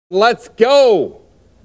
Let's go!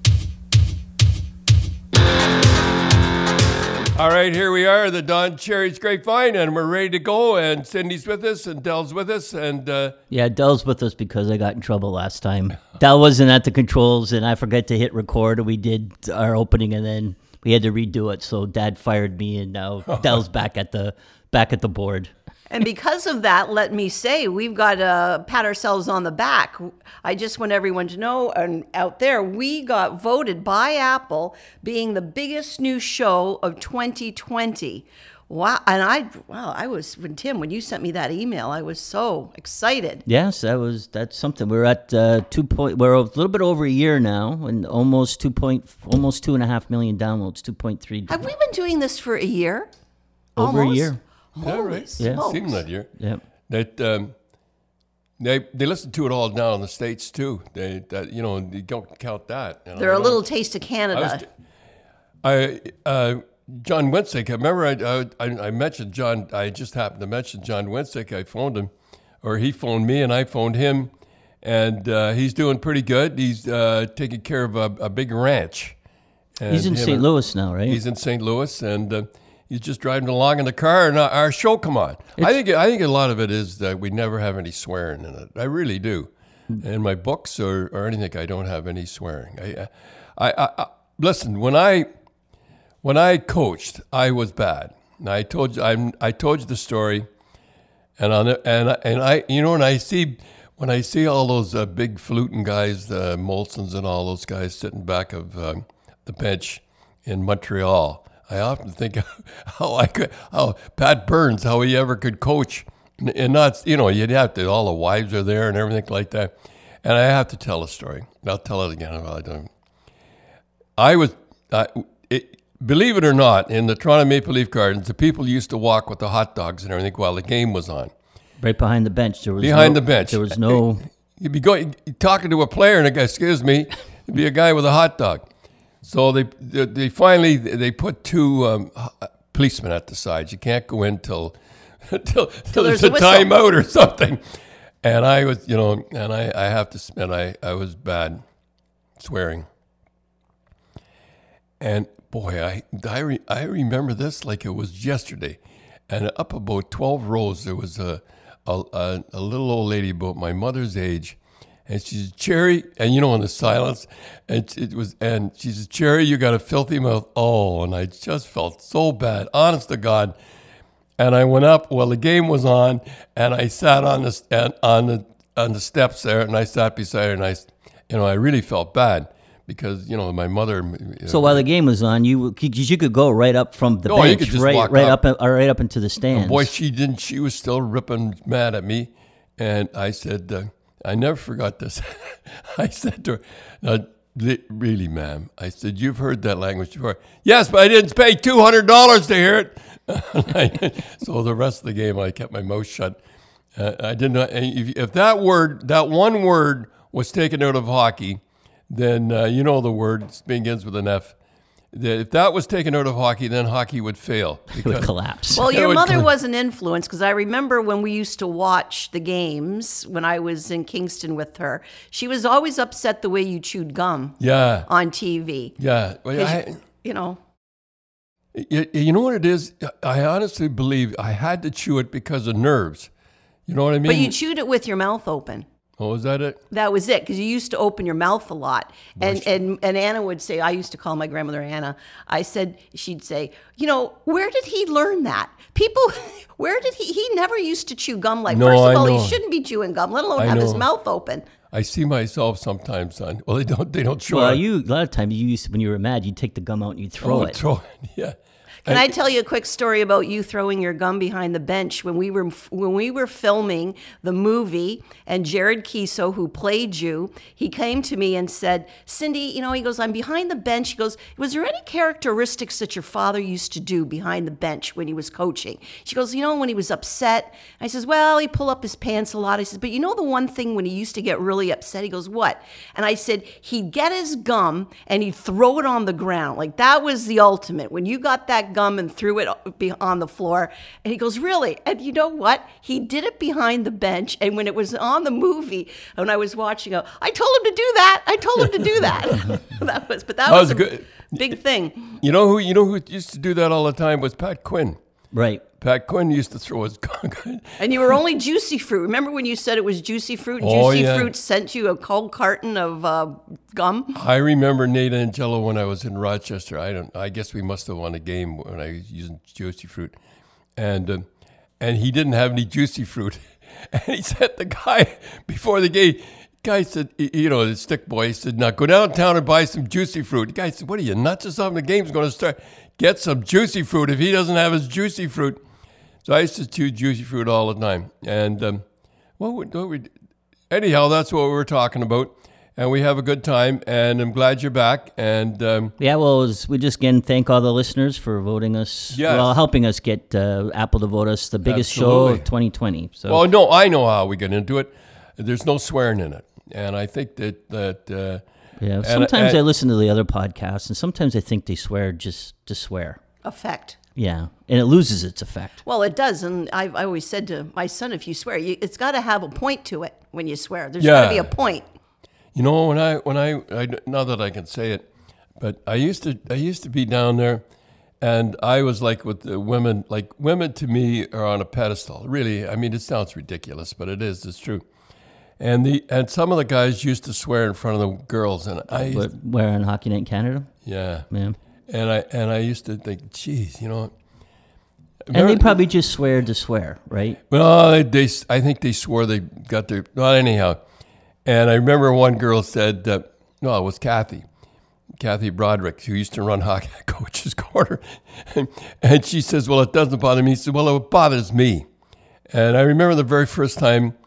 All right, here we are, the Don Cherry's Grapevine, and we're ready to go. And Cindy's with us, and Dell's with us, and yeah, Dell's with us because I got in trouble last time. Dell wasn't at the controls, and I forgot to hit record. And we did our opening, and then we had to redo it. So Dad fired me, and now Dell's back at the board. And because of that, let me say, we've got to pat ourselves on the back. I just want everyone to know, and out there, we got voted by Apple being the biggest new show of 2020. Wow. And I was, when you sent me that email, I was so excited. Yes, that's something. We're at we're a little bit over a year now, and almost 2.5 million downloads, 2.3. Have we been doing this for a year? Over a year. yeah, right. Yeah. Seemed that year. Yeah. That they listen to it all down in the States too. You don't count that. They're a little taste of Canada. John Winsick. I remember I mentioned John. I just happened to mention John Winsick. I phoned him, or he phoned me, and I phoned him, and he's doing pretty good. He's taking care of a big ranch. And he's in St. Louis now, right? He's in St. Louis, and he's just driving along in the car, and our show come on. I think a lot of it is that we never have any swearing in it. I really do. In my books or anything, I don't have any swearing. I listen. When I coached, I was bad. And I told you the story, and when I see all those big fluting guys, the Molsons and all those guys sitting back of the bench in Montreal, I often think how Pat Burns, how he ever could coach, and not, you'd have to, all the wives are there and everything like that. And I have to tell a story. I'll tell it again. Believe it or not, in the Toronto Maple Leaf Gardens, the people used to walk with the hot dogs and everything while the game was on. Right behind the bench. There was no. You'd be talking to a player, and a guy, excuse me, it'd be a guy with a hot dog. So they finally put two policemen at the sides. You can't go in till there's a timeout or something. And I was, and I have to, and I was bad swearing. And boy, I remember this like it was yesterday. And up about 12 rows, there was a little old lady about my mother's age. And she said, Cherry, and in the silence, and she said, Cherry, you got a filthy mouth. Oh, and I just felt so bad, honest to God. And I went up while the game was on, and I sat on the steps there, and I sat beside her, and I really felt bad because my mother. So while the game was on, you could go right up from the bench, you could just walk right up into the stands. And boy, she didn't. She was still ripping mad at me, and I said. I never forgot this. I said to her, "Now, really, ma'am," I said, "You've heard that language before." "Yes, but I didn't pay $200 to hear it." So the rest of the game, I kept my mouth shut. I did not. If that one word was taken out of hockey, then the word begins with an F. If that was taken out of hockey, then hockey would fail. It would collapse. Well, your mother was an influence, because I remember when we used to watch the games when I was in Kingston with her, she was always upset the way you chewed gum on TV. Yeah. Well, You know what it is? I honestly believe I had to chew it because of nerves. You know what I mean? But you chewed it with your mouth open. Oh, was that it? That was it, because you used to open your mouth a lot. And Anna would say, I used to call my grandmother Anna. She'd say, where did he learn that? He never used to chew gum like, first of all, he shouldn't be chewing gum, let alone have his mouth open. I see myself sometimes on, well, they don't show Well, it. a lot of times when you were mad, you'd take the gum out and you'd throw it. Throw it, yeah. Can I tell you a quick story about you throwing your gum behind the bench when we were filming the movie, and Jared Kiso, who played you, he came to me and said, Cindy, he goes, I'm behind the bench. He goes, was there any characteristics that your father used to do behind the bench when he was coaching? She goes, when he was upset. I says, well, he pull up his pants a lot. I says, but the one thing when he used to get really upset, he goes, what? And I said, he'd get his gum and he'd throw it on the ground. Like, that was the ultimate. When you got that that gum and threw it on the floor. And he goes, really? And you know what? He did it behind the bench. And when it was on the movie, when I was watching, I told him to do that. I told him to do that. that was a good. Big thing. You know who used to do that all the time was Pat Quinn. Right. Pat Quinn used to throw his gun. And you were only Juicy Fruit. Remember when you said it was Juicy Fruit? Oh, Juicy yeah. Fruit sent you a cold carton of gum? I remember Nate Angelo when I was in Rochester. I guess we must have won a game when I was using Juicy Fruit. And he didn't have any Juicy Fruit. And he sent the guy before the game. Guy said, the stick boy said, now go downtown and buy some Juicy Fruit. The guy said, what are you, nuts or something? The game's going to start. Get some Juicy Fruit if he doesn't have his Juicy Fruit. So I used to chew Juicy Fruit all the time. And anyhow, that's what we were talking about. And we have a good time. And I'm glad you're back. And we just again thank all the listeners for voting us. Yes. Well, helping us get Apple to vote us the biggest show of 2020. So. Well, no, I know how we get into it. There's no swearing in it. And I think that yeah, sometimes I listen to the other podcasts, and sometimes I think they swear just to swear. Effect. Yeah, and it loses its effect. Well, it does, and I always said to my son, if you swear, it's got to have a point to it when you swear. There's got to be a point. You know, when I now that I can say it, but I used to be down there, and I was like with the women. Like women to me are on a pedestal. Really, I mean, it sounds ridiculous, but it is. It's true. And some of the guys used to swear in front of the girls, and where on Hockey Night in Canada? Yeah. And I used to think, geez, And they probably just swear to swear, right? Well, I think they swore they got their. Well, anyhow, and I remember one girl said, it was Kathy Broderick, who used to run Hockey Coach's Corner, and she says, well, it doesn't bother me. She said, well, it bothers me. And I remember the very first time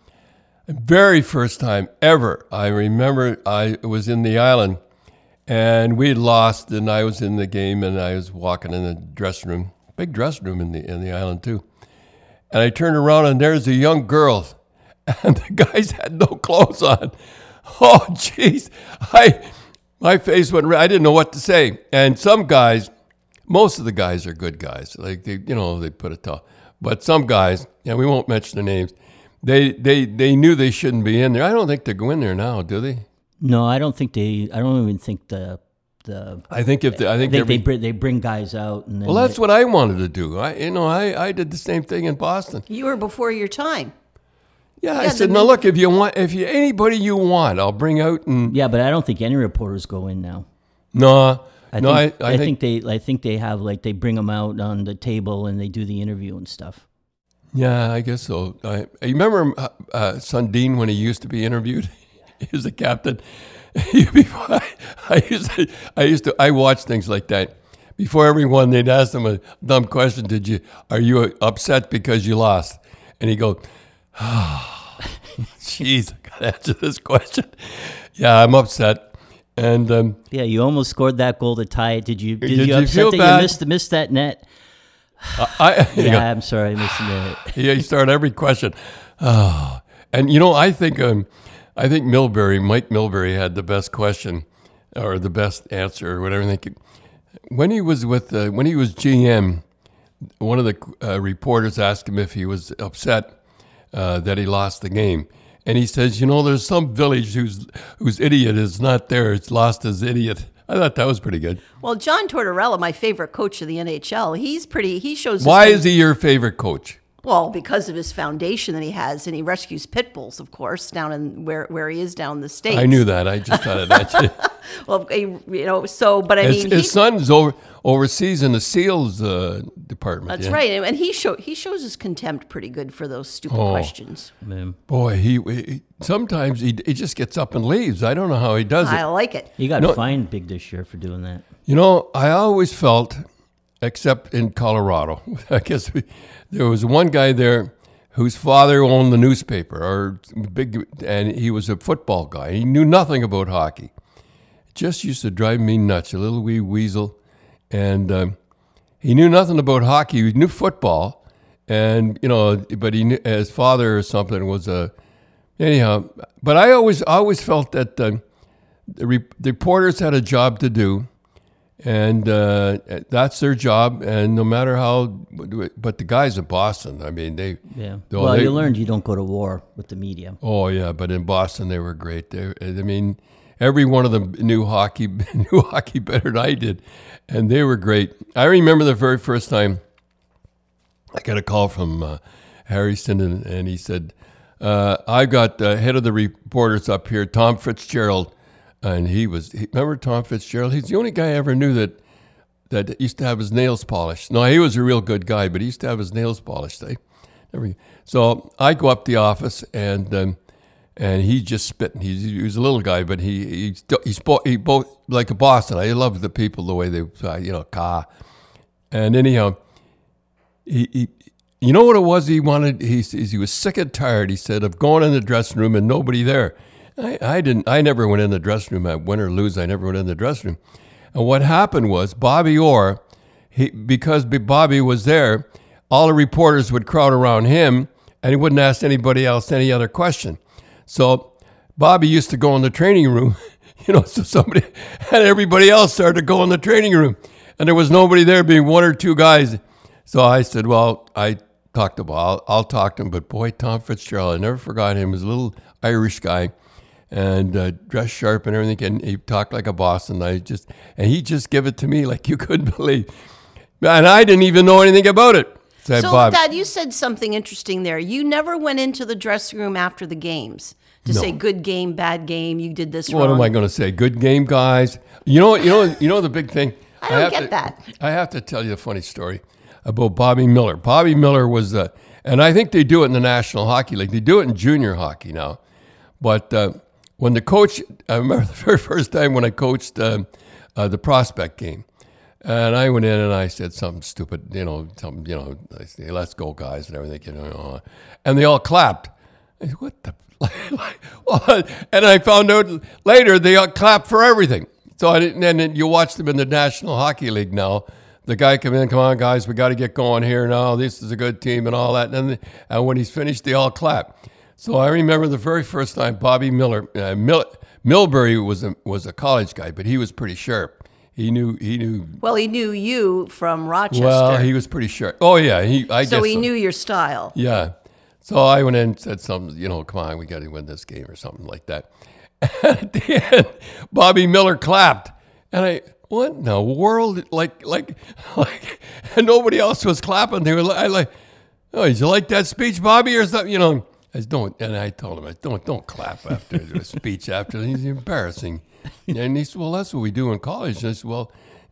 ever, I remember I was in the island, and we had lost, and I was in the game, and I was walking in the dressing room, big dressing room in the island too. And I turned around, and there's a young girl, and the guys had no clothes on. Oh, jeez. My face went red. I didn't know what to say. And some guys, most of the guys are good guys. Like, they put it tough. But some guys, and we won't mention the names, They knew they shouldn't be in there. I don't think they go in there now, do they? No, I don't think they. I don't even think the. I think they bring guys out. And then that's what I wanted to do. I did the same thing in Boston. You were before your time. Yeah, I said, look, if anybody you want, I'll bring out and. Yeah, but I don't think any reporters go in now. No. I think they have, like, they bring them out on the table and they do the interview and stuff. Yeah, I guess so. I remember Sundin when he used to be interviewed. He was a captain. I watched things like that. Before everyone, they'd ask him a dumb question. Are you upset because you lost? And he'd go, oh, jeez, I got to answer this question. Yeah, I'm upset. And you almost scored that goal to tie it. Did you upset feel that bad? You missed that net? I'm sorry, I missed it. Yeah, you start every question. Oh. And I think Mike Milbury had the best question or the best answer or whatever. When he was GM, one of the reporters asked him if he was upset that he lost the game. And he says, there's some village whose idiot is not there. It's lost his idiot. I thought that was pretty good. Well, John Tortorella, my favorite coach of the NHL, he shows. Why is he your favorite coach? Well, because of his foundation that he has, and he rescues pit bulls, of course, down in where he is down in the States. I knew that. I just thought of that. Well, but I mean, his son's overseas in the SEALs department. That's right, and he shows his contempt pretty good for those stupid questions. Man. Boy, he sometimes he just gets up and leaves. I don't know how he does it. I like it. He got fined big this year for doing that. I always felt, except in Colorado, I guess there was one guy there whose father owned the newspaper, and he was a football guy. He knew nothing about hockey. Just used to drive me nuts, a little wee weasel. And he knew nothing about hockey. He knew football. And, but he knew his father or something was anyhow. But I always felt that the reporters had a job to do. And that's their job. And no matter how, but the guys in Boston, I mean, Well, you learned you don't go to war with the media. Oh yeah, but in Boston they were great. Every one of them knew hockey better than I did, and they were great. I remember the very first time I got a call from Harry Sinden, and he said, "I got the head of the reporters up here, Tom Fitzgerald." And remember Tom Fitzgerald? He's the only guy I ever knew that used to have his nails polished. No, he was a real good guy, but he used to have his nails polished. So I go up the office, and he just spitting. He was a little guy, but he spoke like a Boston. I loved the people, the way they, ka. And anyhow, he you know what it was he wanted? He was sick and tired, he said, of going in the dressing room and nobody there. I never went in the dressing room. Win or lose, I never went in the dressing room. And what happened was Bobby Orr, because Bobby was there, all the reporters would crowd around him, and he wouldn't ask anybody else any other question. So Bobby used to go in the training room, so somebody and everybody else started to go in the training room, and there was nobody there, being one or two guys. So I said, well, I'll talk to him. But boy, Tom Fitzgerald, I never forgot him. He was a little Irish guy, and dressed sharp and everything, and he talked like a boss, and he just gave it to me like you couldn't believe. And I didn't even know anything about it. So, Bob, Dad, you said something interesting there. You never went into the dressing room after the games to say good game, bad game, you did this wrong. What am I going to say? Good game, guys. You know the big thing. I don't get that. I have to tell you a funny story about Bobby Miller. Bobby Miller was, and I think they do it in the National Hockey League. They do it in junior hockey now. But when the coach, I remember the very first time when I coached the prospect game, and I went in and I said something stupid, I said, let's go, guys, and everything, and they all clapped. I said, what the? And I found out later they all clapped for everything. So and then you watch them in the National Hockey League now. The guy come on, guys, we got to get going here now. This is a good team and all that. And when he's finished, they all clap. So I remember the very first time Bobby Miller, Milbury was a college guy, but he was pretty sharp. He knew. Well, he knew you from Rochester. Well, he was pretty sharp. Oh yeah, So he knew your style. Yeah. So I went in and said something, come on, we got to win this game or something like that. And at the end, Bobby Miller clapped, and what in the world? Like, and nobody else was clapping. They were like, oh, did you like that speech, Bobby, or something? I said, don't. And I told him, don't clap after a speech after. He's embarrassing. And he said, well, that's what we do in college. And I said, well,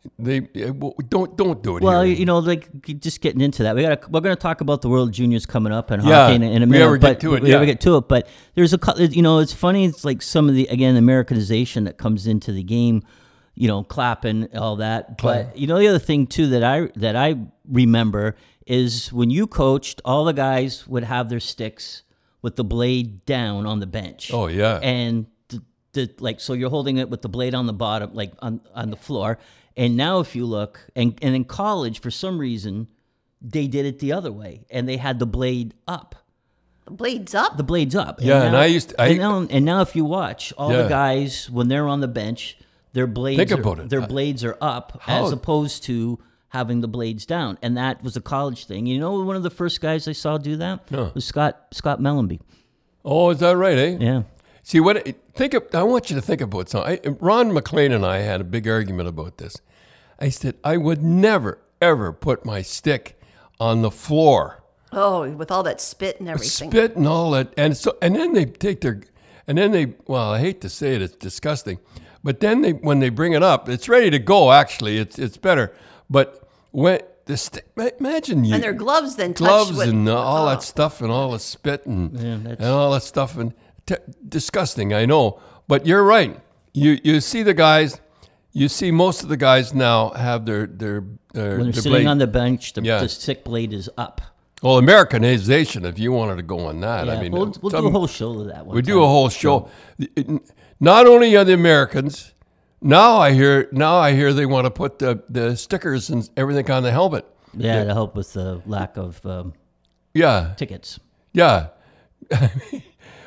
don't do it. Well, here. Just getting into that, we're going to talk about the World Juniors coming up and hockey in a minute. We ever get to it. But there's it's funny. It's like some of the Americanization that comes into the game. Clapping, all that. But the other thing too that I remember is when you coached, all the guys would have their sticks with the blade down on the bench. Oh yeah, and so you're holding it with the blade on the bottom, like on the floor. And now if you look, and in college, for some reason, they did it the other way, and they had the blade up. The blade's up? The blade's up. Yeah, and now, and now if you watch, all the guys, when they're on the bench, their blades are up, as opposed to having the blades down. And that was a college thing. One of the first guys I saw do that was Scott Mellenby. Oh, is that right, eh? Yeah. See, I want you to think about something. Ron McLean and I had a big argument about this. I said, I would never, ever put my stick on the floor. Oh, with all that spit and everything. Spit and all that. And then they take well, I hate to say it, it's disgusting. But then when they bring it up, it's ready to go, actually. It's better. But when the stick, imagine you. And their gloves then touch and all that stuff and all the spit and all that stuff. And disgusting, I know. But you're right. You see the guys. You see most of the guys now have their when they're sitting blade on the bench, the stick blade is up. Well, Americanization, if you wanted to go on that. Yeah, I mean, we'll do a whole show of that one. We do a whole show. Not only are the Americans, now I hear they want to put the stickers and everything on the helmet. Yeah, to help with the lack of tickets. Yeah.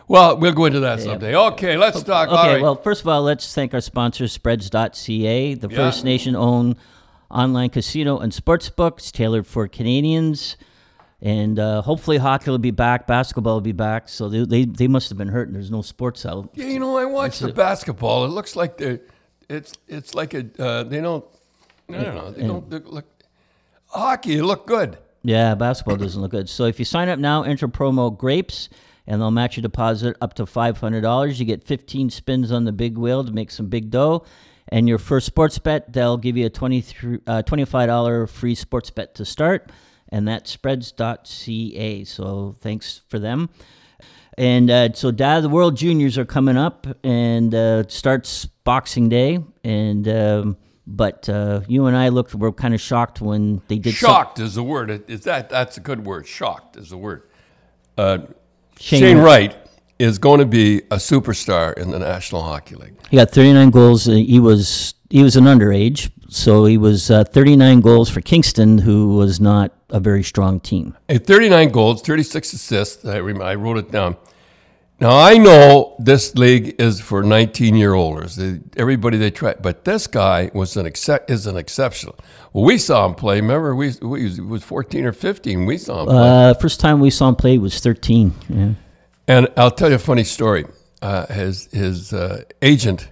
Well, we'll go into that someday. Okay, let's talk. Okay, All right. well, first of all, let's thank our sponsor, Spreads.ca, the First Nation-owned online casino and sports books tailored for Canadians. And hopefully hockey will be back, basketball will be back. So they must have been hurt, and there's no sports out. Yeah, I watched the basketball. It looks like it's like a they don't. I don't know. They don't look. Hockey, it looked good. Yeah, basketball doesn't look good. So if you sign up now, enter promo GRAPES, and they'll match your deposit up to $500. You get 15 spins on the big wheel to make some big dough. And your first sports bet, they'll give you a $25 free sports bet to start. And that's spreads.ca. So thanks for them. And so, Dad, the World Juniors are coming up, and it starts Boxing Day. And but you and I were kind of shocked when they did. Shocked is the word. That's a good word. Shocked is the word. Shane Wright is going to be a superstar in the National Hockey League. He got 39 goals. He was an underage, so he was 39 goals for Kingston, who was not a very strong team. 39 goals, 36 assists. I wrote it down. Now, I know this league is for 19-year-olders. Everybody they try, but this guy is an exceptional. Well, we saw him play. Remember, it was 14 or 15. We saw him play. First time we saw him play was 13. Yeah. And I'll tell you a funny story. His agent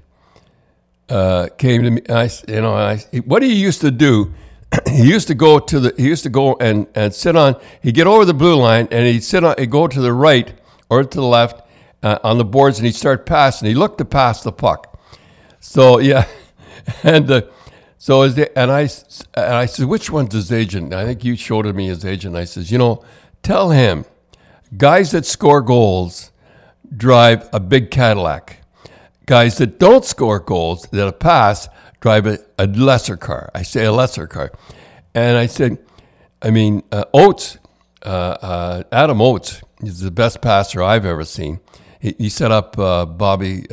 came to me. What he used to do, he used to go and sit on. He'd get over the blue line and he'd go to the right or to the left on the boards, and he'd start passing. He looked to pass the puck. So yeah, and I said, which one's his agent? I think you showed me his agent. I says, tell him, guys that score goals drive a big Cadillac. Guys that don't score goals, that pass, drive a lesser car. I say a lesser car. And I said, Oates, Adam Oates is the best passer I've ever seen. He set up Brett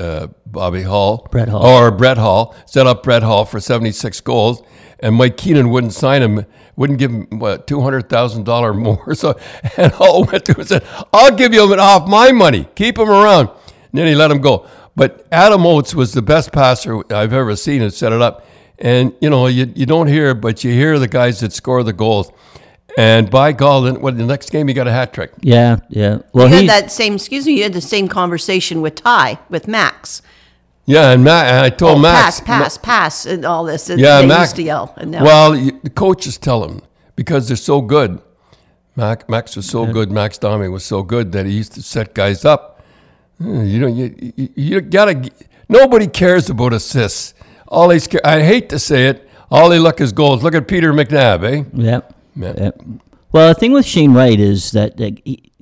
Hall, set up Brett Hall for 76 goals, and Mike Keenan wouldn't sign him, wouldn't give him, $200,000 more. So, and Hall went to him and said, I'll give you him off my money. Keep him around. And then he let him go. But Adam Oates was the best passer I've ever seen and set it up. And, you don't hear, but you hear the guys that score the goals. And by God, the next game he got a hat trick. Yeah. Well, you had the same conversation with Max. Yeah, and I told Max. Pass, and all this. And yeah, they Max used to yell. And the coaches tell him because they're so good. Max was so good. Max Domi was so good that he used to set guys up. You gotta. Nobody cares about assists. I hate to say it. All they look is goals. Look at Peter McNabb, eh? Yeah. Well, the thing with Shane Wright is that they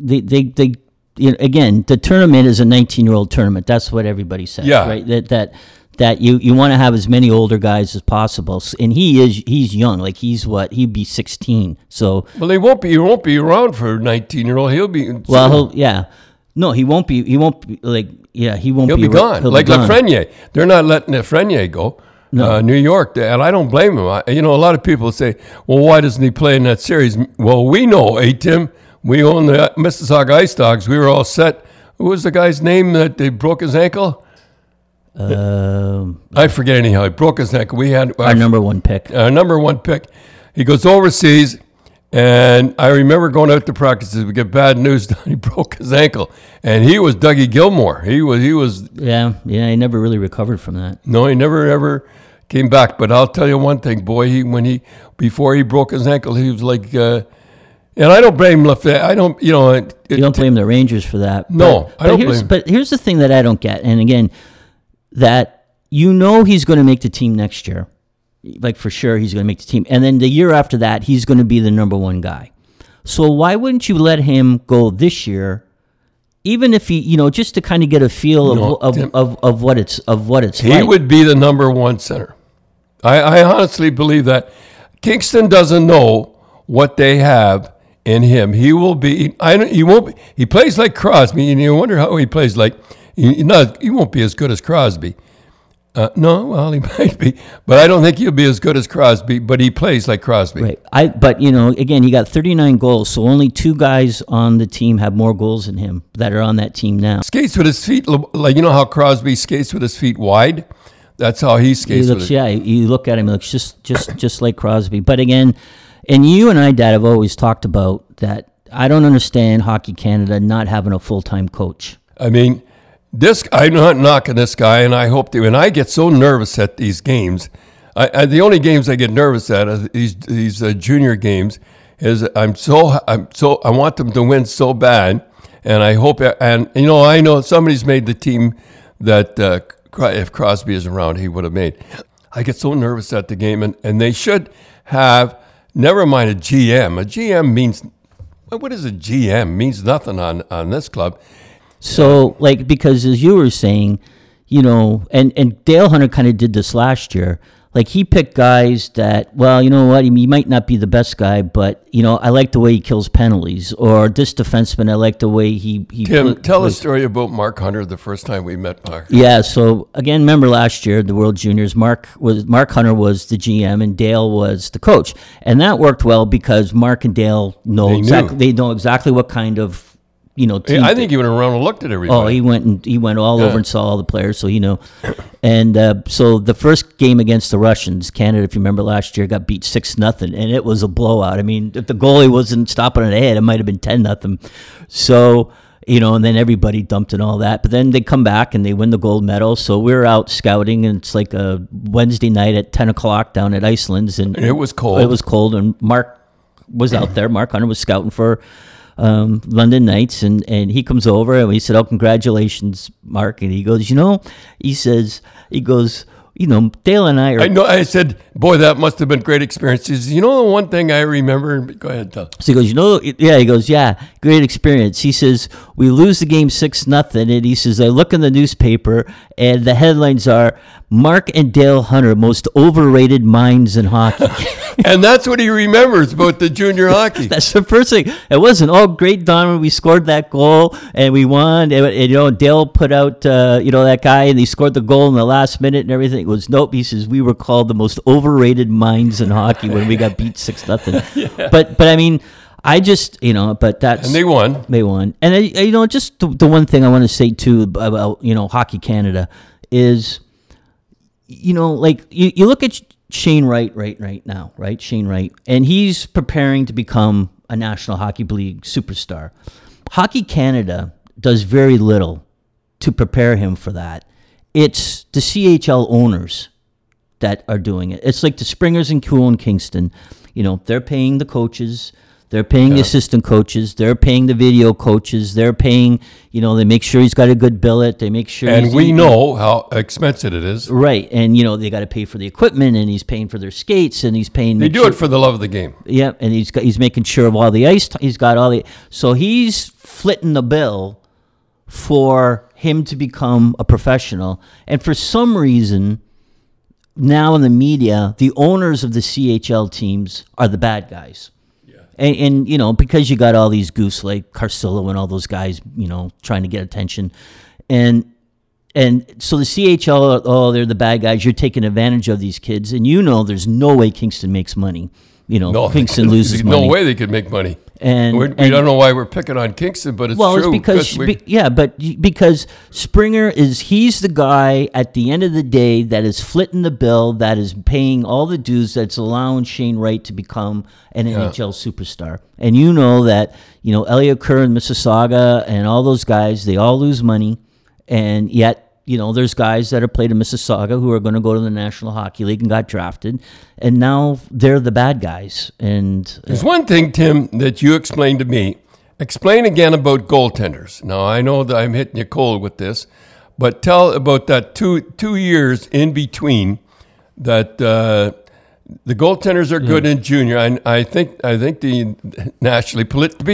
again, the tournament is a 19-year-old tournament. That's what everybody says, right? That you want to have as many older guys as possible, and he's young. Like he'd be 16. So he won't be around for a 19-year-old. He'll be No, he won't be. He won't be He'll be gone. Like Lafreniere, they're not letting Lafreniere go. No. New York, and I don't blame him. A lot of people say, well, why doesn't he play in that series? Well, we know, Tim. We own the Mississauga Ice Dogs. We were all set. Who was the guy's name that they broke his ankle? I forget anyhow. He broke his ankle. We had our number one pick. He goes overseas, and I remember going out to practices. We get bad news. He broke his ankle, and he was Dougie Gilmore. He was. Yeah. He never really recovered from that. No, he never ever came back. But I'll tell you one thing, boy. Before he broke his ankle, he was like. And I don't blame Lafayette. I don't, you don't blame the Rangers for that. No, I don't blame. But here's the thing that I don't get, and again, that he's going to make the team next year, like for sure he's going to make the team, and then the year after that he's going to be the number one guy. So why wouldn't you let him go this year, even if he, just to kind of get a feel of what it's like? He would be the number one center. I honestly believe that. Kingston doesn't know what they have in him. He will be. He won't be. He plays like Crosby, and you wonder how he plays like. He won't be as good as Crosby, No, well, he might be, but I don't think he'll be as good as Crosby. But he plays like Crosby. Right. But again, he got 39 goals, so only 2 guys on the team have more goals than him that are on that team now. Skates with his feet, like how Crosby skates with his feet wide. That's how he skates. He looks, you look at him, he looks just like Crosby. But again, and you and I, Dad, have always talked about that. I don't understand Hockey Canada not having a full-time coach. I mean, I'm not knocking this guy, and I hope and I get so nervous at these games. The only games I get nervous at are these junior games. I want them to win so bad, and I hope. And I know somebody's made the team that if Crosby is around, he would have made. I get so nervous at the game, and they should have. Never mind a GM. A GM means. What is a GM? Means nothing on this club. So, because as you were saying, and Dale Hunter kind of did this last year. Like, he picked guys that, well, you know what, he might not be the best guy, but, I like the way he kills penalties. Or this defenseman, I like the way he Tim, tell a story about Mark Hunter the first time we met Mark. Yeah, so, again, remember last year, the World Juniors, Mark Hunter was the GM and Dale was the coach. And that worked well because Mark and Dale know exactly what kind of, team. I think he went around and looked at everybody. Oh, he went all over and saw all the players, so And so the first game against the Russians, Canada, if you remember last year, got beat 6-0, and it was a blowout. I mean, if the goalie wasn't stopping it ahead, it might have been 10-0. So, and then everybody dumped and all that. But then they come back and they win the gold medal. So we're out scouting, and it's like a Wednesday night at 10 o'clock down at Iceland's. And it was cold. It was cold, and Mark was out there. Mark Hunter was scouting for London Knights, and he comes over and we said, "Oh, congratulations, Mark." And he goes, Dale and I are. I know. I said, "Boy, that must have been great experience." He says, the one thing I remember. Go ahead, tell. So he goes, He goes, "Yeah, great experience." He says, "We lose the game 6-0, and he says, I look in the newspaper, and the headlines are Mark and Dale Hunter, most overrated minds in hockey." And that's what he remembers about the junior hockey. That's the first thing. It wasn't, great, Don, we scored that goal and we won. And Dale put out, that guy, and he scored the goal in the last minute and everything. It was, nope, he says, we were called the most overrated minds in hockey when we got beat 6-0. Yeah. But I mean, I just, but that's... And they won. They won. And, just the one thing I want to say, too, about, Hockey Canada is, you look at Shane Wright right now, right? Shane Wright. And he's preparing to become a National Hockey League superstar. Hockey Canada does very little to prepare him for that. It's the CHL owners that are doing it. It's like the Springers and Cool and Kingston. They're paying the coaches. They're paying the assistant coaches. They're paying the video coaches. They're paying, they make sure he's got a good billet. They make sure. And we know how expensive it is. Right. And, they got to pay for the equipment, and he's paying for their skates, and he's paying. They do it for the love of the game. Yeah. And he's making sure of all the ice. He's got all the. So he's flitting the bill for him to become a professional. And for some reason, now in the media, the owners of the CHL teams are the bad guys. And because you got all these goose like Carcillo and all those guys, trying to get attention. And so the CHL, they're the bad guys. You're taking advantage of these kids. And there's no way Kingston makes money. Kingston loses money. No way they could make money. And we don't know why we're picking on Kingston, but it's true. It's because Springer he's the guy at the end of the day that is flitting the bill, that is paying all the dues, that's allowing Shane Wright to become an NHL superstar. And that, Elliot Kerr and Mississauga and all those guys, they all lose money, and yet there's guys that have played in Mississauga who are going to go to the National Hockey League and got drafted, and now they're the bad guys. And there's one thing, Tim, that you explained to me. Explain again about goaltenders. Now, I know that I'm hitting you cold with this, but tell about that two years in between that the goaltenders are good in junior. I think the nationally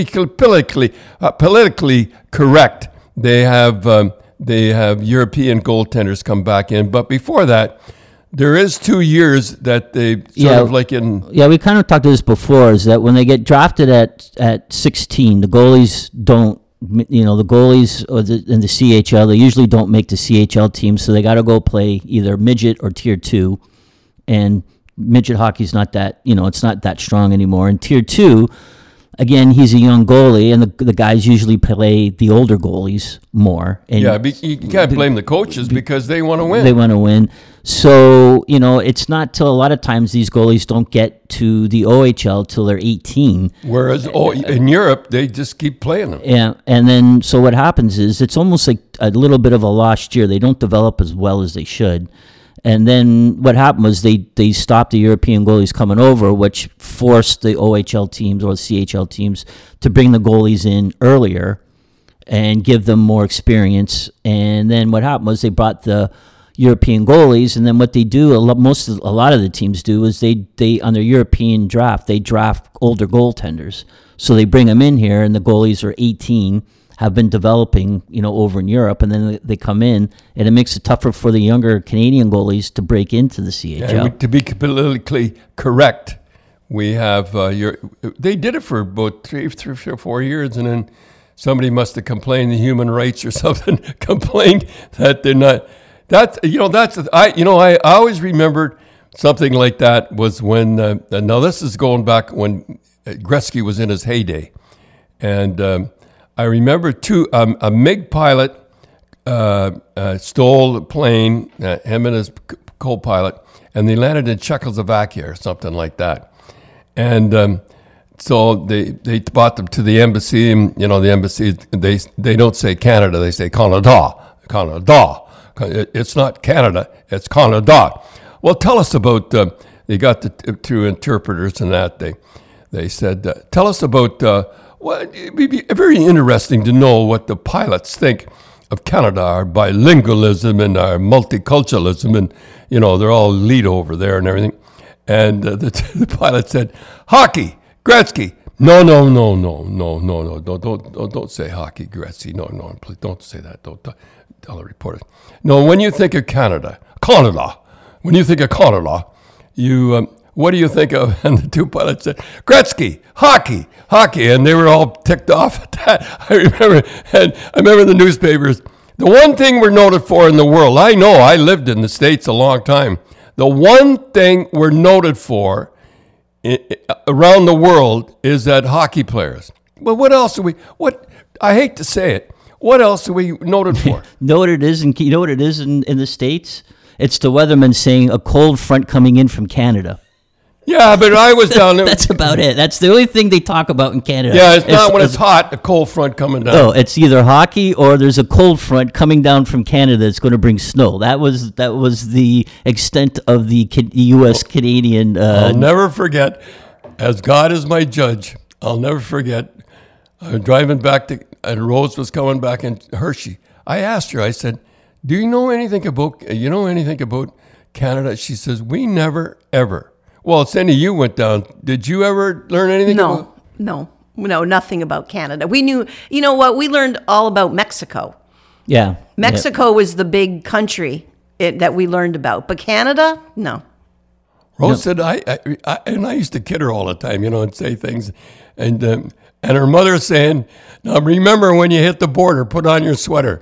politically correct. They have European goaltenders come back in. But before that, there is 2 years that they sort of like in... Yeah, we kind of talked to this before, is that when they get drafted at 16, the goalies don't the goalies in the CHL, they usually don't make the CHL team, so they got to go play either midget or tier 2. And midget hockey's not that, it's not that strong anymore. And tier 2, again, he's a young goalie, and the guys usually play the older goalies more. And you can't blame the coaches because they want to win. They want to win. So, it's not till a lot of times these goalies don't get to the OHL till they're 18. Whereas in Europe, they just keep playing them. Yeah, and then so what happens is it's almost like a little bit of a lost year. They don't develop as well as they should. And then what happened was they stopped the European goalies coming over, which forced the OHL teams or the CHL teams to bring the goalies in earlier and give them more experience. And then what happened was they brought the European goalies, and then what they do, a lot of the teams do, is they on their European draft, they draft older goaltenders. So they bring them in here, and the goalies are 18, have been developing, over in Europe, and then they come in, and it makes it tougher for the younger Canadian goalies to break into the CHL. And to be politically correct, we have they did it for about 3 or 4 years, and then somebody must have complained, the human rights or something, complained that they're not. I always remembered something like that was when. Now this is going back when Gretzky was in his heyday, and. I remember a MiG pilot stole a plane, him and his co-pilot, and they landed in Czechoslovakia or something like that. And so they brought them to the embassy, and the embassy they don't say Canada, they say Canada. It's not Canada, it's Canada. Well, tell us about. They got the two interpreters and that they said, tell us about. Well, it'd be very interesting to know what the pilots think of Canada, our bilingualism and our multiculturalism, and they're all elite over there and everything. And the pilot said, "Hockey, Gretzky." No, don't say hockey, Gretzky. No, please don't say that. Don't tell the reporters. No, when you think of Canada, when you think of Canada, you. What do you think of? And the two pilots said, Gretzky, hockey. And they were all ticked off at that. I remember the newspapers. The one thing we're noted for in the world, I know, I lived in the States a long time. The one thing we're noted for around the world is that hockey players. Well, what else I hate to say it. What else are we noted for? You know what it is in the States? It's the weatherman saying a cold front coming in from Canada. Yeah, but I was down there. That's about it. That's the only thing they talk about in Canada. Yeah, it's not when it's hot, a cold front coming down. No, it's either hockey or there's a cold front coming down from Canada that's going to bring snow. That was the extent of the U.S.-Canadian... I'll never forget, as God is my judge, I'll never forget, I was driving back and Rose was coming back in Hershey. I asked her, I said, do you know anything about Canada? She says, we never, ever... Well, Cindy, you went down. Did you ever learn anything? No, nothing about Canada. We knew, we learned all about Mexico. Yeah. Mexico was the big country that we learned about. But Canada, no. Rose said, I used to kid her all the time, and say things. And her mother saying, now remember when you hit the border, put on your sweater.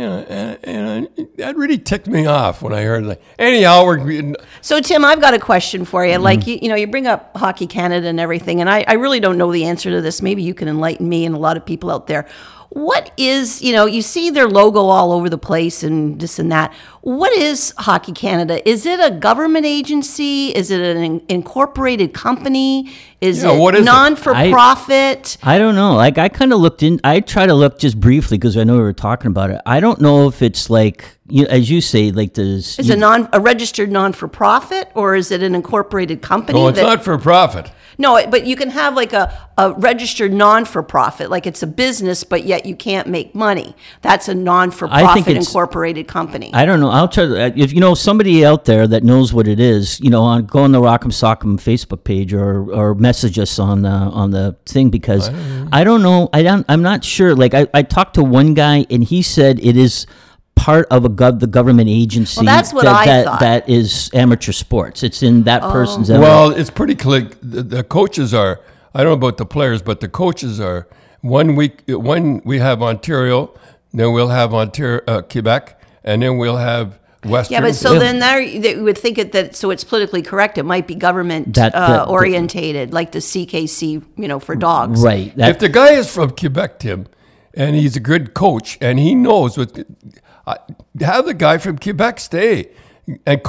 And that really ticked me off when I heard that. Anyhow, so Tim, I've got a question for you. Like you bring up Hockey Canada and everything, and I really don't know the answer to this. Maybe you can enlighten me and a lot of people out there. What is, you see their logo all over the place and this and that. What is Hockey Canada? Is it a government agency? Is it an incorporated company? Is it non-for-profit? I don't know. Like, I kind of looked in. I try to look just briefly because I know we were talking about it. I don't know if it's like, as you say, like this. Is it a registered non-for-profit, or is it an incorporated company? No, it's not for profit. No, but you can have like a registered non-for-profit, like it's a business, but yet you can't make money. That's a non-for-profit incorporated company. I don't know. I'll try. If somebody out there that knows what it is, go on the Rock'em Sock'em Facebook page or message us on the thing, because I don't know. I'm not sure. Like I talked to one guy and he said it is part of the government agency. Well, that's what I thought. That is amateur sports. It's in that person's. Well, it's pretty clear. The coaches are. I don't know about the players, but the coaches are 1 week, when we have Ontario, then we'll have Ontario, Quebec, and then we'll have Western. Yeah, but so then they would think that so it's politically correct. It might be government orientated, like the CKC, for dogs. Right. If the guy is from Quebec, Tim, and he's a good coach, and he knows what, have the guy from Quebec stay, and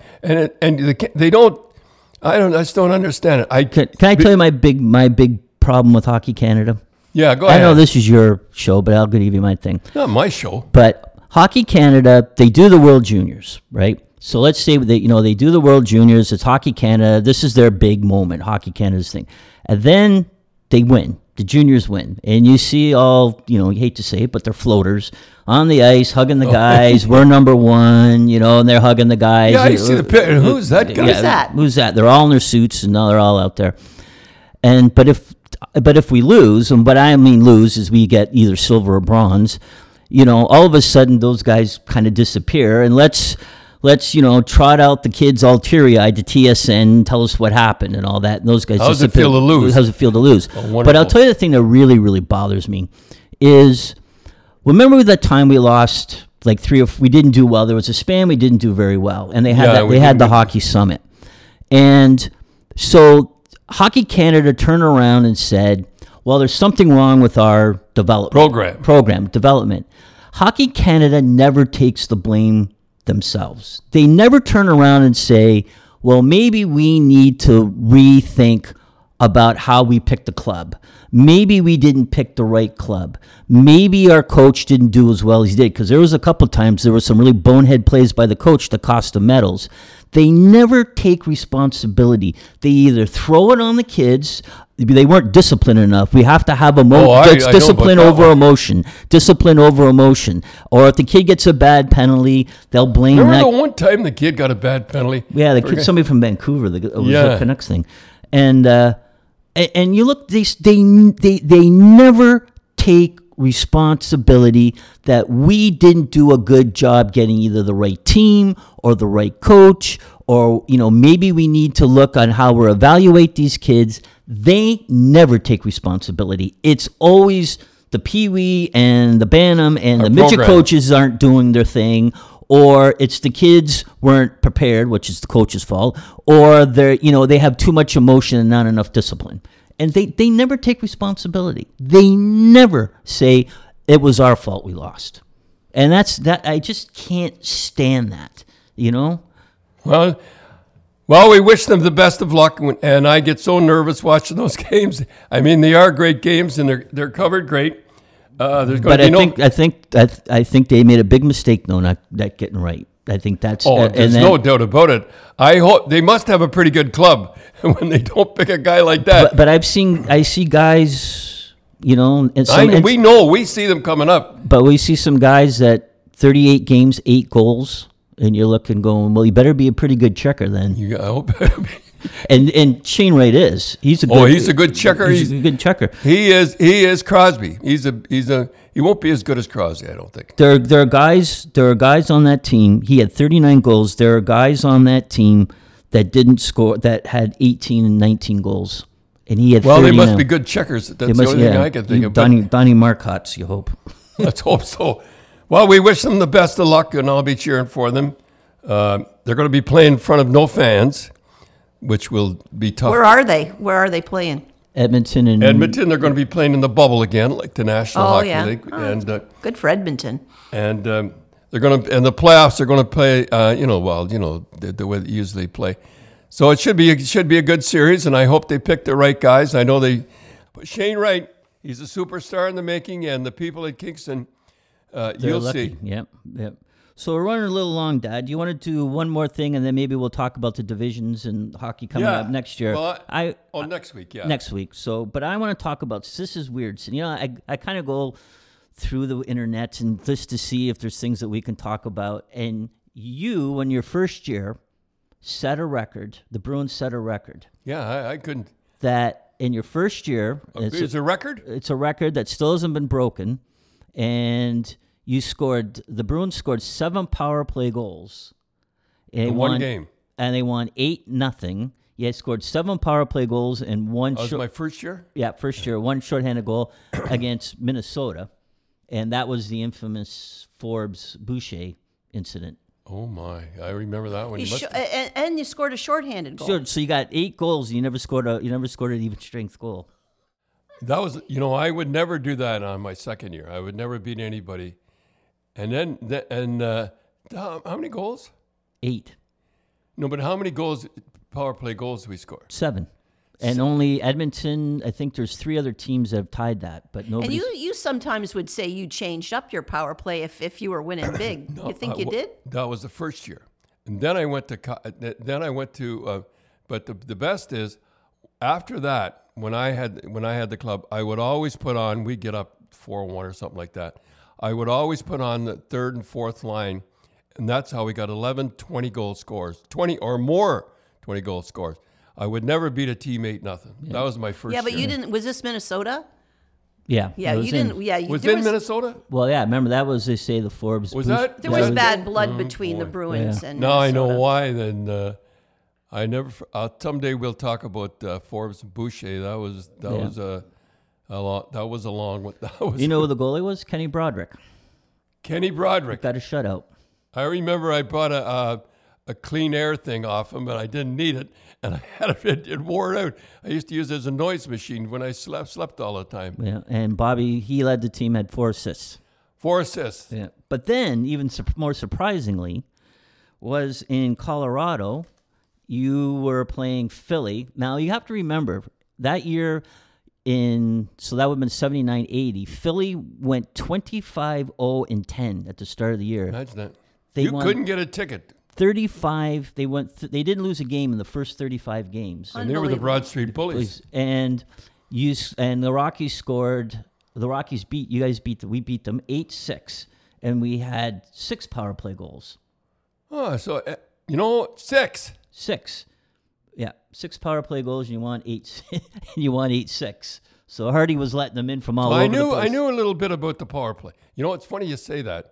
they don't. I just don't understand it. Can I tell you my big problem with Hockey Canada? Yeah, go ahead. I know this is your show, but I'll give you my thing. Not my show. But Hockey Canada, they do the World Juniors, right? So let's say they do the World Juniors. It's Hockey Canada. This is their big moment, Hockey Canada's thing. And then they win. The juniors win. And you see all, you hate to say it, but they're floaters on the ice, hugging the guys. We're number one, and they're hugging the guys. Yeah, I see the picture. Who's that guy? Who's that? They're all in their suits, and now they're all out there. But if we lose, and what I mean lose is we get either silver or bronze, all of a sudden those guys kind of disappear, and let's trot out the kids all teary-eyed to TSN, tell us what happened and all that. And those guys How's it feel to lose? How's it feel to lose? Oh, but I'll tell you the thing that really, really bothers me is, remember that time we lost like we didn't do well. There was a span we didn't do very well, and they had the Hockey Summit, and so Hockey Canada turned around and said, well, there's something wrong with our program development. Hockey Canada never takes the blame themselves. They never turn around and say, well, maybe we need to rethink about how we picked the club. Maybe we didn't pick the right club. Maybe our coach didn't do as well as he did, because there was a couple of times there were some really bonehead plays by the coach that cost them medals. They never take responsibility. They either throw it on the kids. They weren't disciplined enough. We have to have discipline over emotion. Discipline over emotion. Or if the kid gets a bad penalty, they'll blame that. Remember the one time the kid got a bad penalty? Yeah, somebody from Vancouver. It was a Canucks thing. And you look, they never take responsibility that we didn't do a good job getting either the right team or the right coach, or maybe we need to look on how we evaluate these kids. They never take responsibility. It's always the Pee Wee and the Bantam and the midget coaches aren't doing their thing, or it's the kids weren't prepared, which is the coach's fault, or they have too much emotion and not enough discipline. And they never take responsibility. They never say it was our fault we lost. And that's I just can't stand that, Well, we wish them the best of luck, and I get so nervous watching those games. I mean, they are great games, and they're covered great. I think they made a big mistake, though, not getting right. I think that's. There's no doubt about it. I hope they must have a pretty good club when they don't pick a guy like that. But I see guys, we see them coming up. But we see some guys that 38 games, 8 goals. And you're looking, going, well, you better be a pretty good checker then. I hope. and Shane Wright is. He's a good checker. He's a good checker. He is Crosby. He won't be as good as Crosby, I don't think. There are guys on that team. He had 39 goals. There are guys on that team that didn't score, that had 18 and 19 goals. And he had 39. They must be good checkers. That's the only thing I can think of. Donnie Marcotts, you hope. Let's hope so. Well, we wish them the best of luck, and I'll be cheering for them. They're going to be playing in front of no fans, which will be tough. Where are they playing? Edmonton. They're going to be playing in the bubble again, like the National Hockey League. And good for Edmonton. And they're going to, and the playoffs are going to play. The way they usually play. So it should be a good series, and I hope they pick the right guys. I know but Shane Wright, he's a superstar in the making, and the people at Kingston. You'll see. Yep. So we're running a little long, Dad. Do you want to do one more thing, and then maybe we'll talk about the divisions and hockey coming up next year? Well, next week, yeah. Next week. So, but I want to talk about, this is weird. So, I kind of go through the internet and just to see if there's things that we can talk about. And you, in your first year, set a record. The Bruins set a record. Yeah, I couldn't. That in your first year. It's a record? It's a record that still hasn't been broken. And the Bruins scored 7 power play goals in one game. And they won 8-0 He had scored 7 power play goals and one. That was my first year? First year, one shorthanded goal against Minnesota, and that was the infamous Forbes Boucher incident. Oh my! I remember that one. And you scored a shorthanded goal. So you got 8 goals. You never scored an even strength goal. That was, I would never do that on my second year. I would never beat anybody. And then how many goals? 8. No, but how many power play goals did we score? 7. And only Edmonton, I think there's 3 other teams that have tied that, but nobody. And you sometimes would say you changed up your power play if you were winning big. You think you did? That was the first year. And then I went to, but the best is, after that, when I had the club, I would always put on, we'd get up 4-1 or something like that. I would always put on the third and fourth line, and that's how we got 11, 20 goal scores, 20 or more 20 goal scores. I would never beat a teammate, nothing. Yeah. That was my first year. Yeah, but you didn't, was this Minnesota? Yeah. Yeah, you didn't, yeah. Was it in Minnesota? Well, yeah, remember that was, they say, the Forbes. Was that? There was bad blood between the Bruins and Now Minnesota. I know why, then someday we'll talk about Forbes and Boucher. That was a long one. You know who the goalie was? Kenny Broderick. Kenny Broderick. Got a shutout. I remember I bought a clean air thing off him, but I didn't need it, and I had it wore out. I used to use it as a noise machine when I slept all the time. Yeah, and Bobby, he led the team, had 4 assists. 4 assists. Yeah, but then, even more surprisingly, was in Colorado, you were playing Philly. Now, you have to remember, that year so that would have been 79-80, Philly went 25-0-10 at the start of the year. Imagine that. They you couldn't get a ticket. 35. They went. They didn't lose a game in the first 35 games. And they were the Broad Street Bullies. And the Rockies scored. The Rockies beat you guys. We beat them 8-6, and we had 6 power play goals. Oh, so 6. 6. Yeah, 6 power play goals. And you won 8. You won 8-6. So Hardy was letting them in from all over the place. I knew a little bit about the power play. It's funny you say that.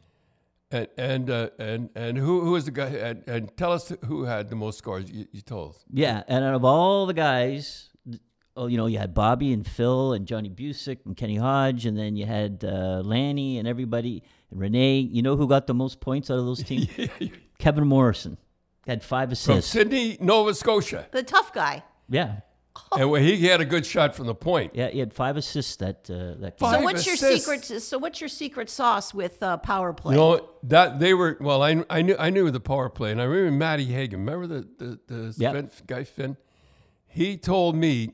And who was the guy? And tell us who had the most scores. You told us. Yeah, and out of all the guys, you had Bobby and Phil and Johnny Busick and Kenny Hodge, and then you had Lanny and everybody and Renee. You know who got the most points out of those teams? Kevin Morrison had 5 assists from Sydney, Nova Scotia. The tough guy. Yeah. And he had a good shot from the point. Yeah, he had 5 assists that game. So what's your secret? So what's your secret sauce with power play? That they were. Well, I knew the power play, and I remember Matty Hagen. Remember the guy Finn? He told me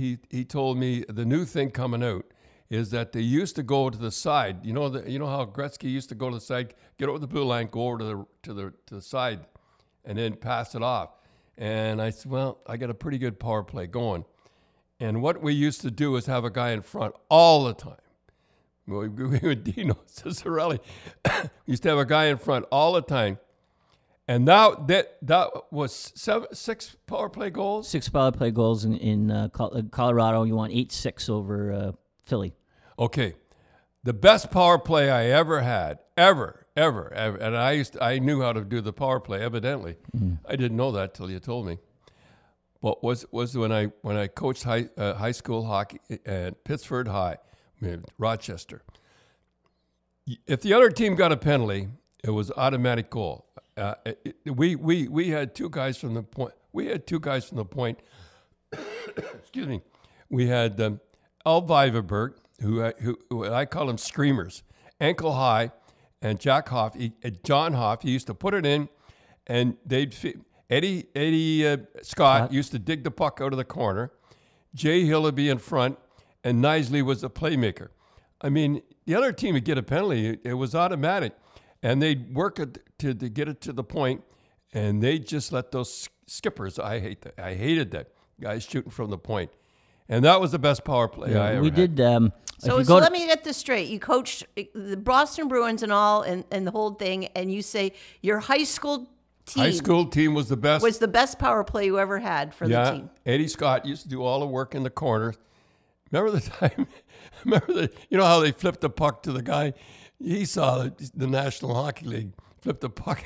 the new thing coming out is that they used to go to the side. You know how Gretzky used to go to the side, get over the blue line, go over to the side, and then pass it off. And I said, well, I got a pretty good power play going. And what we used to do is have a guy in front all the time. We with Dino Ciccarelli, we used to have a guy in front all the time. And that was 6 power play goals? 6 power play goals in Colorado. You won 8-6 over Philly. Okay. The best power play I ever had, ever, and I knew how to do the power play, evidently. I didn't know that till you told me. But was when I coached high school hockey at Pittsford High, Rochester. If the other team got a penalty, it was automatic goal. We had 2 guys from the point. Excuse me. We had Al Viverberg, who I call them screamers, ankle high, and John Hoff. He used to put it in, and Eddie Scott used to dig the puck out of the corner. Jay Hill would be in front, and Nisley was the playmaker. I mean, the other team would get a penalty. It was automatic, and they'd work it to get it to the point, and they just let those skippers. I hated that guys shooting from the point. And that was the best power play I ever had. So let me get this straight. You coached the Boston Bruins and all, and the whole thing, and you say your high school team was the best. Was the best power play you ever had for the team. Eddie Scott used to do all the work in the corners. Remember the time? How they flipped the puck to the guy? He saw the National Hockey League flip the puck.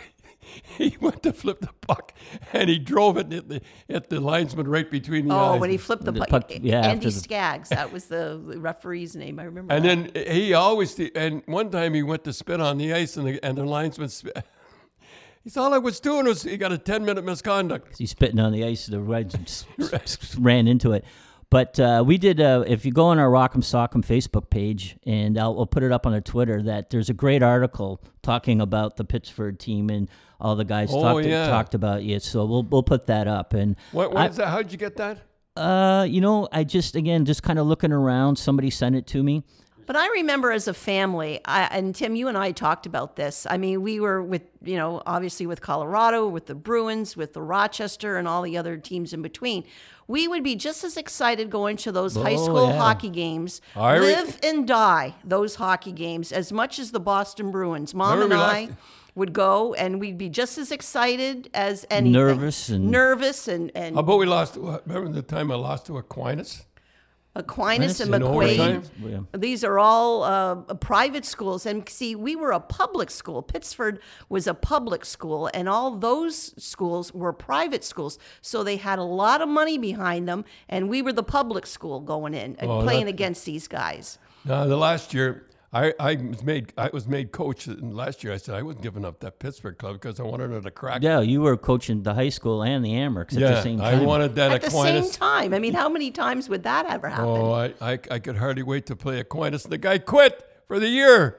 he went to flip the puck, and he drove it and hit the linesman right between the eyes. Oh, when he flipped the puck. yeah, Andy after Skaggs, that was the referee's name. I remember And that. then he always, and one time he went to spit on the ice, and the linesman spit. He said, all I was doing was, he got a 10-minute misconduct. He's spitting on the ice, the Reds ran into it. But we did, if you go on our Rock'em Sock'em Facebook page, and I'll put it up on our Twitter, that there's a great article talking about the Pittsford team and all the guys talked about it. So we'll put that up. And What is that? How'd you get that? I just kind of looking around, somebody sent it to me. But I remember as a family, and Tim, you and I talked about this. I mean, we were with, obviously with Colorado, with the Bruins, with the Rochester, and all the other teams in between. We would be just as excited going to those high school hockey games, live and die those hockey games, as much as the Boston Bruins. Mom and I would go, and we'd be just as excited as anything. Nervous and How about we lost, remember the time I lost to Aquinas? Aquinas and in overtime? McQuaid. These are all private schools. And see, we were a public school. Pittsford was a public school, and all those schools were private schools. So they had a lot of money behind them, and we were the public school going in and playing against these guys. No, the last year, I was made coach. And last year, I said I wasn't giving up that Pittsburgh club because I wanted it to crack. Yeah, you were coaching the high school and the Amherst at the same time. I wanted that At the Aquinas. same time. I mean, how many times would that ever happen? Oh, I could hardly wait to play Aquinas. The guy quit for the year.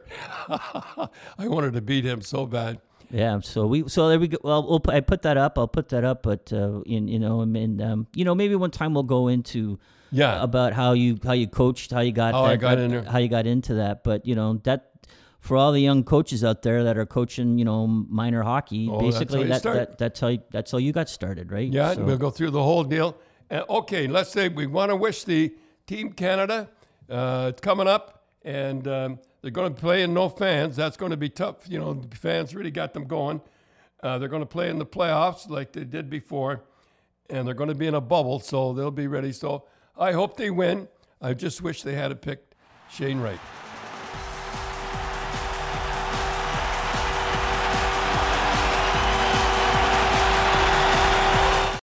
I wanted to beat him so bad. Yeah, so there we go. Well, I put that up. I'll put that up, but maybe one time we'll go into about how you coached, how you got into that. But that for all the young coaches out there that are coaching, minor hockey, basically that's how you got started, right? Yeah, so. We'll go through the whole deal. Okay, let's say we want to wish the Team Canada. It's coming up, and they're going to play in no fans. That's going to be tough. The fans really got them going. They're going to play in the playoffs like they did before, and they're going to be in a bubble, so they'll be ready. So I hope they win. I just wish they had picked Shane Wright.